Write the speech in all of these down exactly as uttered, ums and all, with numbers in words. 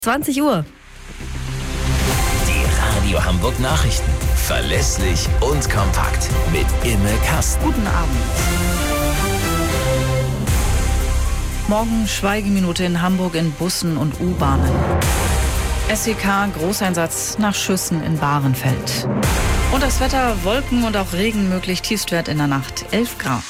zwanzig Uhr. Die Radio Hamburg Nachrichten. Verlässlich und kompakt. Mit Imme Kasten. Guten Abend. Morgen Schweigeminute in Hamburg in Bussen und U-Bahnen. S E K Großeinsatz nach Schüssen in Bahrenfeld. Und das Wetter, Wolken und auch Regen möglich, Tiefstwert in der Nacht elf Grad.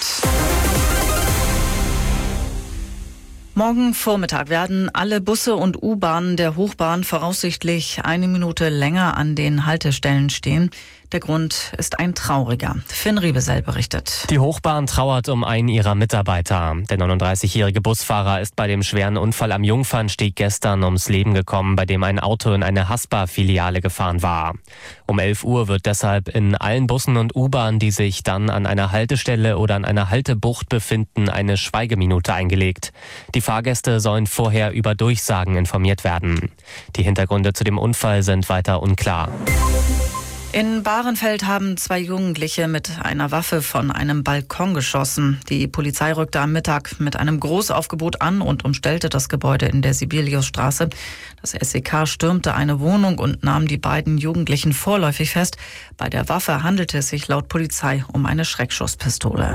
Morgen Vormittag werden alle Busse und U-Bahnen der Hochbahn voraussichtlich eine Minute länger an den Haltestellen stehen. Der Grund ist ein trauriger. Finn Riebesell berichtet. Die Hochbahn trauert um einen ihrer Mitarbeiter. Der neununddreißigjährige Busfahrer ist bei dem schweren Unfall am Jungfernsteg gestern ums Leben gekommen, bei dem ein Auto in eine Haspa-Filiale gefahren war. Um elf Uhr wird deshalb in allen Bussen und U-Bahnen, die sich dann an einer Haltestelle oder an einer Haltebucht befinden, eine Schweigeminute eingelegt. Die Fahrgäste sollen vorher über Durchsagen informiert werden. Die Hintergründe zu dem Unfall sind weiter unklar. In Bahrenfeld haben zwei Jugendliche mit einer Waffe von einem Balkon geschossen. Die Polizei rückte am Mittag mit einem Großaufgebot an und umstellte das Gebäude in der Sibeliusstraße. Das S E K stürmte eine Wohnung und nahm die beiden Jugendlichen vorläufig fest. Bei der Waffe handelte es sich laut Polizei um eine Schreckschusspistole.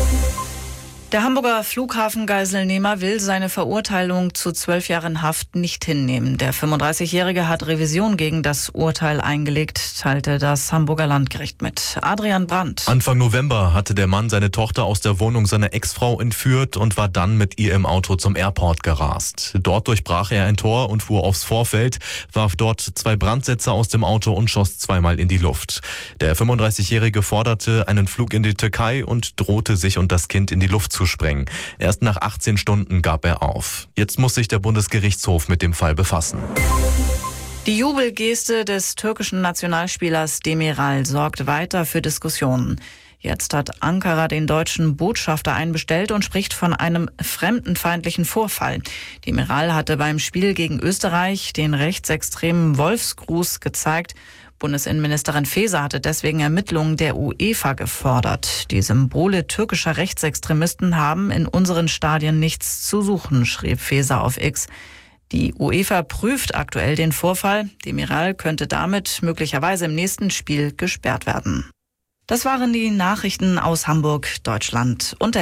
Der Hamburger Flughafengeiselnehmer will seine Verurteilung zu zwölf Jahren Haft nicht hinnehmen. Der fünfunddreißigjährige hat Revision gegen das Urteil eingelegt, teilte das Hamburger Landgericht mit. Adrian Brandt. Anfang November hatte der Mann seine Tochter aus der Wohnung seiner Ex-Frau entführt und war dann mit ihr im Auto zum Airport gerast. Dort durchbrach er ein Tor und fuhr aufs Vorfeld, warf dort zwei Brandsätze aus dem Auto und schoss zweimal in die Luft. Der fünfunddreißigjährige forderte einen Flug in die Türkei und drohte, sich und das Kind in die Luft zu sprengen. Erst nach achtzehn Stunden gab er auf. Jetzt muss sich der Bundesgerichtshof mit dem Fall befassen. Die Jubelgeste des türkischen Nationalspielers Demiral sorgt weiter für Diskussionen. Jetzt hat Ankara den deutschen Botschafter einbestellt und spricht von einem fremdenfeindlichen Vorfall. Demiral hatte beim Spiel gegen Österreich den rechtsextremen Wolfsgruß gezeigt. Bundesinnenministerin Faeser hatte deswegen Ermittlungen der UEFA gefordert. Die Symbole türkischer Rechtsextremisten haben in unseren Stadien nichts zu suchen, schrieb Faeser auf X. Die UEFA prüft aktuell den Vorfall. Demiral könnte damit möglicherweise im nächsten Spiel gesperrt werden. Das waren die Nachrichten aus Hamburg, Deutschland und der